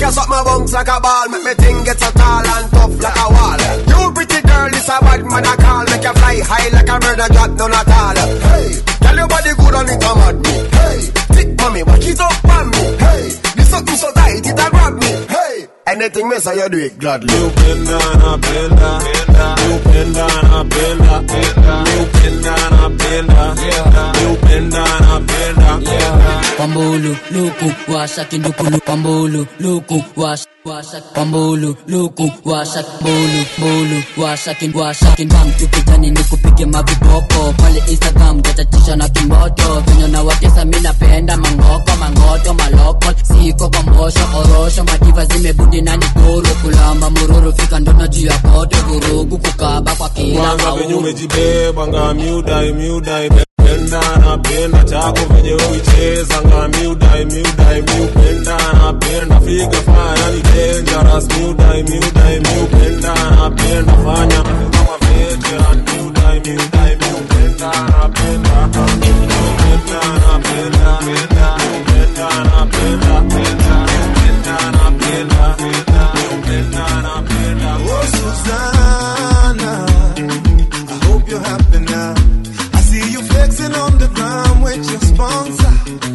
you suck my bones like a ball. Make me think get so tall and tough like a wall. You pretty girl, this a bad man I call. Make you fly high like a bird and drop down at all. Hey, tell your body good on it, come at me. Hey, thick mommy, walk it up on me. Hey, this something so tight, it a grab me. Hey, anything me say you do it gladly. You bend down, I bend down. You bend down, I bend down. You bend down, I bend down. You bend down, I bend down. Pambulu, luku, washa kindukulu. Pambulu, luku, washa, washa. Pambulu, luku, washa, bolu, bolu, washa kin, washa kin. Bang tukijani nikupige maviboko. Pale Instagram gatatisha na kimoto. Venyo na watesa mina penda mangoko, mangoto, maloko. Siko kwa mbosho, orosho, madiva zimebudi na nikuru. Kulamba mururu fika ndona juu ya kote. Vurugu kukaba kwa kila wanga mauru. venye umejibeba, nga miudai, miudai. Benda na benda chako venye uicheza. Nga miudai, miudai, miupenda na benda. Figure fire ni dangerous. Miudai, miudai, miupenda na benda. Fanya kama veteran. Miudai, miudai, miupenda na benda. Miupenda na benda. Miupenda na benda. Miupenda na benda. Miupenda na benda. Oh, Susanna, I hope you're happy now. See you flexing on the ground with your sponsor,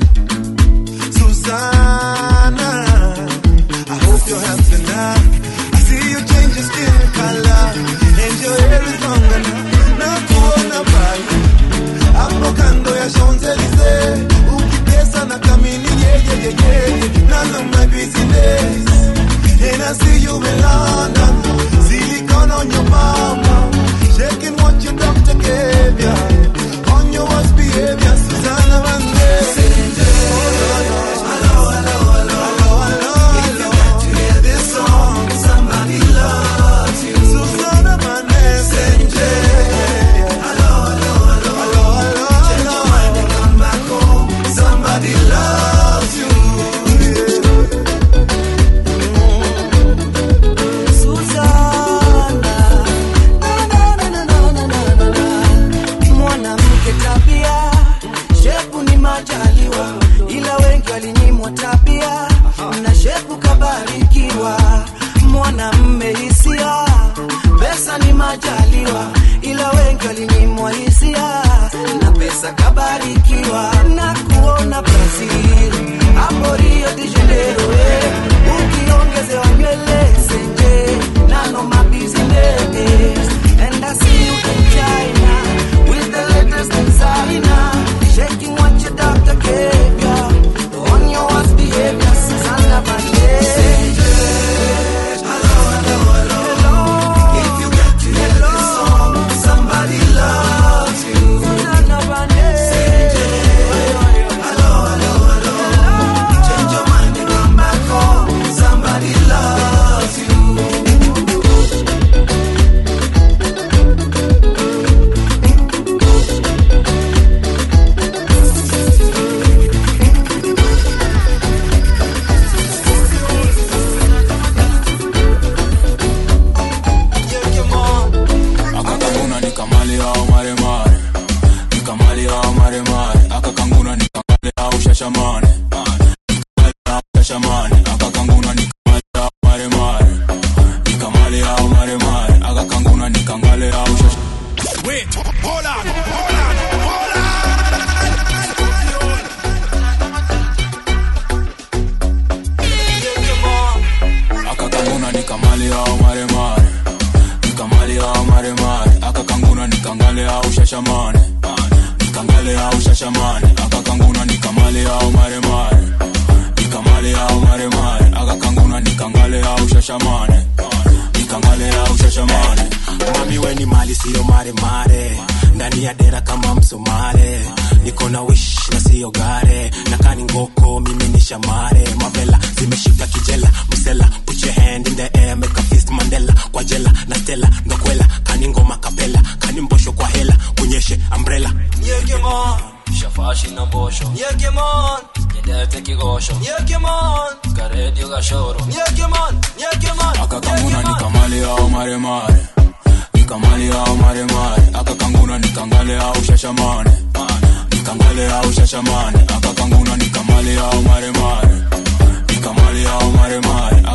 Susanna. I hope you're happy now. I see you change your skin color and your hair is longer now. Nakuona pale hapo ya Champs-Elysees, ukitesa na kamini yeah yeah yeah yeah. None of my business. And I see you in London, silicone on your mama, shaking what your doctor gave ya. On your worst behavior, Susanna Vande. Hello, hello, hello, hello, hello. If you got to hear this song, somebody loves you. Susanna Vande. Hello, hello, hello, hello, hello. Change your mind and come back home. Somebody loves you. Susanna. Na na na na na na na na. Mwanamke tabia, shepu ni majaliwa, ila wengi walinyimwa tabia, na shepu kabarikiwa. Mwanamme hisia, pesa ni majaliwa, ila wengi walinyimwa hisia, na pesa kabarikiwa. Na kuona Brazil, hapo Rio de Janeiro, eh, ukiongezewa nywele senje, nano my business. And I see you in China with the latest designer, shaking what your doctor gave ya. On your worst behavior, Susanna Vande. Hello, hello, hello, hello. If you got to hear this song, somebody loves you. Susanna Vande. Hello, hello, hello, hello. Change your mind and come back home. Somebody loves you. Akakanguna nikamali au mare mare, nikamali au mare mare. Akakanguna nikamali au shashamane, nikamali au shashamane. Akakanguna nikamali au mare mare, nikamali au mare mare. Akakanguna nikamali au shashamane. Wait, hold on, hold on, hold on. Akakanguna nikamali au mare mare, nikamali au mare mare. Akakanguna nikangale au shashamane, nikangale au shashamane. Akakanguna nikamali au mare mare, nikamali au mare mare. Akakanguna nikangale au shashamane, nikangale au shashamane. Mami we ni mali siyo mare mare, ndani ya dera kama Msomale. Niko na wish na siyo gare, na kani ngoko mimi ni shamare. Mavela zimeshika kijela, msela put your hand in the air, make a fist Mandela. Kwa jela na stella, ndokwela, kani ngoma kapela, kani mbosho kwa hela, kunyeshe umbrella. Nyekemon, shafashi na bosho. Nyekemon, nyedete kigosho. Nyekemon, karedio gashoro. Nyekemon, nyekemon. Akakanguna nikamali au mare mare, nikamali au mare mare. Akakanguna nikangale au shashamane, nikangale au shashamane. Akakanguna nikamali au mare mare, nikamali au mare mare.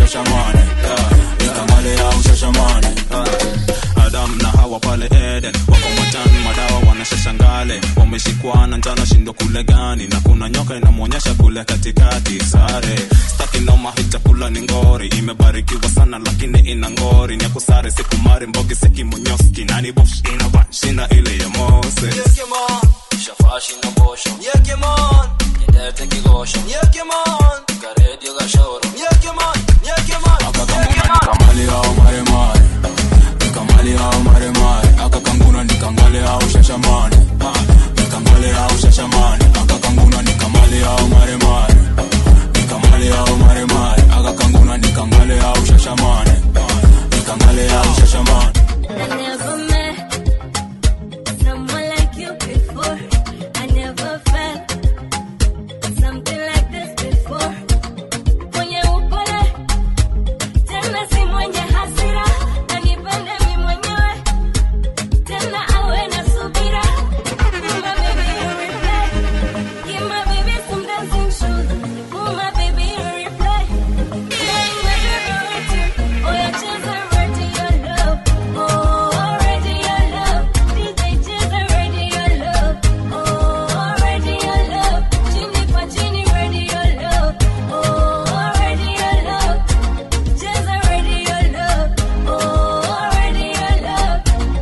ushashamane, yeah. Nikangale ya ushashamane, yeah. Adam na Hawa pale Eden wako majani madawa wanashashangale, wameshikwa na njana shindo kule gani, na kuna nyoka inamuonyesha kule katikati sare. Staki noma hii chakula ni ngori, imebarikiwa sana lakini ina ngori, ni kusare siku mari mbogi seki munyoski, nani bosh ina banshina ile ya Moses. Yeah, come on. Shafashi na bosho. Yeah, come on. Nyedete kigosho. Yeah, come on. Karedio gashoro. Yeah, come on. Yeah, come on. Akakanguna nikamali au maremare, nikamali au maremare. Akakanguna nikangale au shashamane, nikangale au shashamane. Akakanguna nikamali au maremare, nikamali au maremare. Akakanguna nikangale au shashamane, nikangale au shashamane. I never met someone like you before. I never felt something like this before. Mwenye upole, tena si mwenye hasira, na nipende mi mwenyewe, tena awe na subira. Give my baby a replay, give my baby some dancing shoes. Give my baby a replay, playing with your routine. Oh, your chance are ready, your love. Oh, already your love. D J J's already your love. Oh, already your love. Chini kwa chini, ready your love. Oh, already your love. J's already your love. Oh, already your love.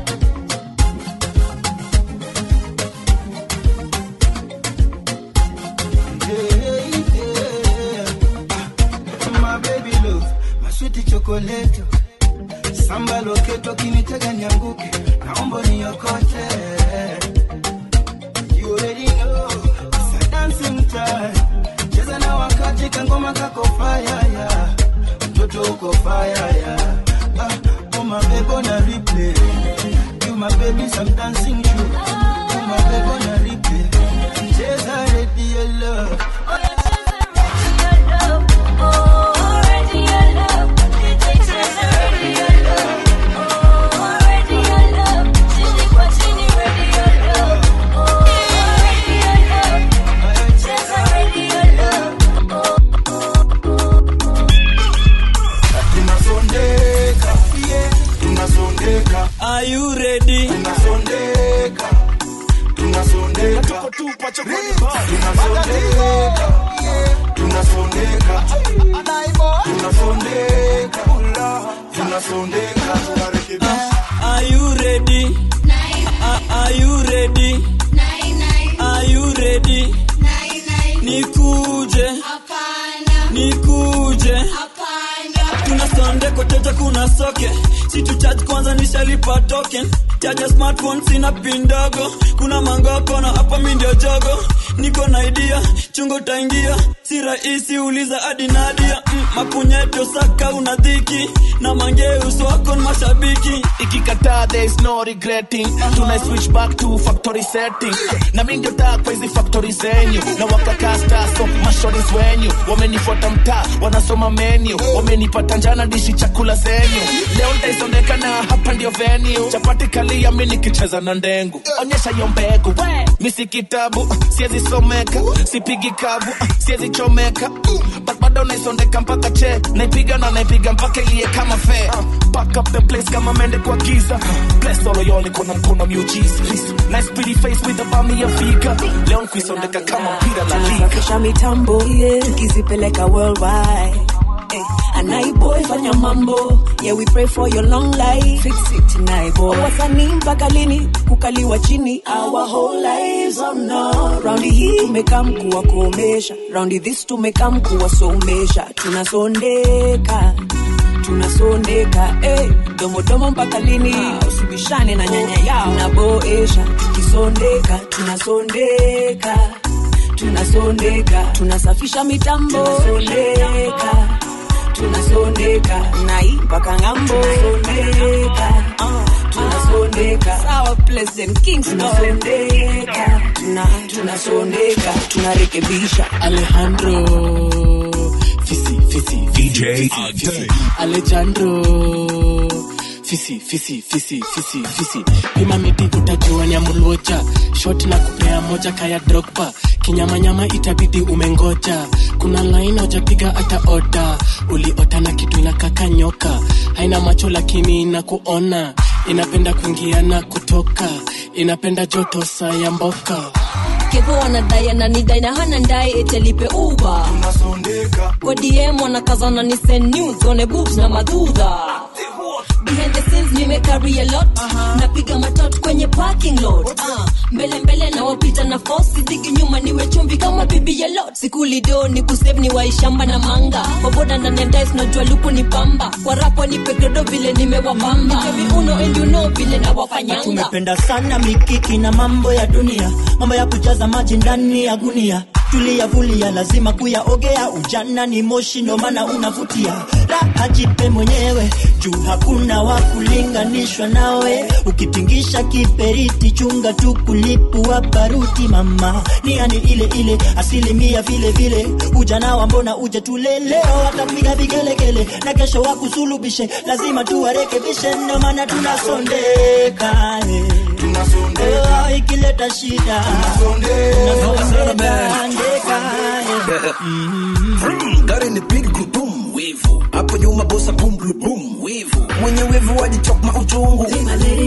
My baby love, my sweet chocolate. Samba loketo kinitega nyanguke, naomba niokote. You already know, it's a dancing time. Cheza na wakati kangoma kako fire, yeah. Mtoto uko fire, yeah. Ah, oh my baby on a replay. You my baby some dancing shoes. You my baby on a replay. Cheza ready your love. Oh, your chance are ready, your love. Oh, already your love. D J J's already your love. Oh, already your love. Chini kwa chini, ready your love. Oh, already your love. J's already your love. Tunasondeka, yeah, tunasondeka. Are you ready? Tunasondeka, tunasondeka. Tuko tupa chokoni ba. Tunasondeka, yeah, tunasondeka. Tunasondeka, tunasondeka. Tunarekebisha. Are you ready? Are, are you ready? Are you ready? Nikuje. Nikuje. Tunasonde koteja kuna soke. Si tu charge kwanza nishalipa token. Charge smartphone sina pin ndogo. Kuna mangoko na hapa mimi ndio jogo. Niko na idea, chungo taingia. Si rahisi uliza hadi Nadia. Mm, mapunyeto saka unadhiki. Na mangeus wako ni mashabiki. Ikikataa there is no regretting. Tuna switch back to factory setting. Na mimi ndio taa kwa hizi factory zenyu. Na wakakasta so mashoris wenyu. Wamenifuata mtaa, wanasoma menu. Wamenipata njana dishi chakula zenyu. Leo nitaisondeka na hapa ndio venue. Chapati kalia mimi nikicheza na ndengu. Onyesha hiyo mbegu. Mimi si kitabu, siwezi someka. Sipigi kabu, siwezi chomeka. But bado naisondeka mpaka che. Naipiga na naipiga mpaka ilie kama fair. Back up the place kama mende kwa giza. Bless all of y'all iko na mkono miujiza. Nice pretty face with a bummy ya fika. Leo nkuisondeka kama mpira la liga. Tunasafisha mitambo, tukizipeleka worldwide. Hey, Anai boy fanya mambo. Yeah, we pray for your long life. Fix it tonight boy. Wasanii mpaka lini kukaliwa chini. Our whole lives oh no. Raundi hii tumekam kuwa komesha. Raundi this tumekam kuwa somesha. Tunasondeka, tunasondeka. Eh, domo domo mpaka lini. Usibishane na nyanya yao. Tunaboesha, tukisondeka, tunasondeka. Tunasondeka, tunasafisha mitambo. Tunasondeka, tunasondeka. Nai mpaka ngambo. Tunasondeka, uh, tunasondeka. Sour Pleasant Kingston. Tunasondeka, tuna, tunasondeka. Tunarekebisha. Alejandro Fisi, Fisi, D J Alejandro Fisi, Fisi, Fisi, Fisi, Fisi. Pima miti utajua ni amuluocha. Shot na kupea moja kaya Drogba. kinyamanyama itabidi umengoja. Kuna line hujapiga hata oda, uliota na kitu inakaka nyoka, haina macho lakini inakuona, inapenda kuingia na kutoka, inapenda joto saa ya mboka. Kevo wanadai ananidai na hana ndai etelipe uba. Tunasondeka kwa D M wanakazana ni send news one boobs na madudha. Behind the scenes nime carry a lot, uh-huh. Napiga matot kwenye parking lot, uh, mbele mbele na wapita na force, digi nyuma niwe chumbi kama bibi ya lot. Sikuli do ni kusave ni waishamba na manga, kwa boda ndani ya dice najua lupu ni pamba, kwa rapo ni pekedo vile nimewapamba. Baby uno and you know vile na wafanyanga. Tumependa sana mikiki na mambo ya dunia, mambo ya kujaza maji ndani ya gunia, tulia vulia lazima kuyaogea, ujana ni moshi ndo maana unavutia. Raha jipe mwenyewe juu hakuna wa kulinganishwa nawe, ukitingisha kiperiti chunga tu kulipua baruti. Mama ni ani ile ile asilimia vile vile, ujana wa mbona uje tuleleo, watapiga vigelegele na kesho wakusulubishe, lazima tuwarekebishe ndo maana tunasondeka eh. Tunasondeka oh, ikileta shida tunasondeka gari ni pigi kutum wivu hapo nyuma bossa boom boom wivu mwenye wivu wajichok mauchungu.